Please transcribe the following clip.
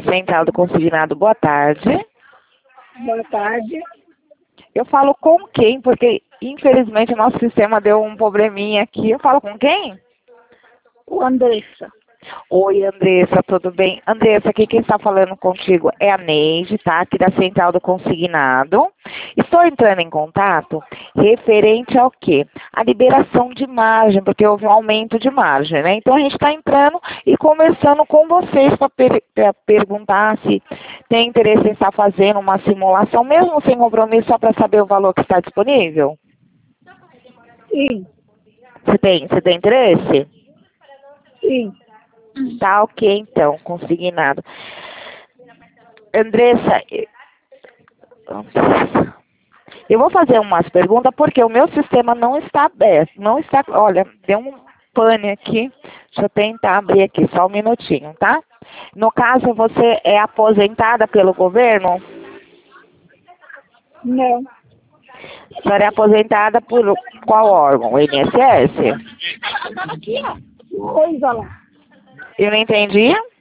Central do Consignado, boa tarde. Boa tarde. Eu falo com quem? Porque, infelizmente, o nosso sistema deu um probleminha aqui. Eu falo com quem? O Andressa. Oi, Andressa, tudo bem? Andressa, aqui quem está falando contigo é a Neide, tá? Aqui da Central do Consignado. Estou entrando em contato referente ao quê? A liberação de margem, porque houve um aumento de margem, né? Então, a gente está entrando e conversando com vocês para perguntar se tem interesse em estar fazendo uma simulação, mesmo sem compromisso, só para saber o valor que está disponível? Sim. Você tem interesse? Sim. Tá, ok, então, consignado. Andressa, eu vou fazer umas perguntas porque o meu sistema não está aberto. Não está, olha, deu um pane aqui. Deixa eu tentar abrir aqui, só um minutinho, tá? No caso, você é aposentada pelo governo? Não. A senhora é aposentada por qual órgão? O INSS? Coisa lá. Eu não entendi.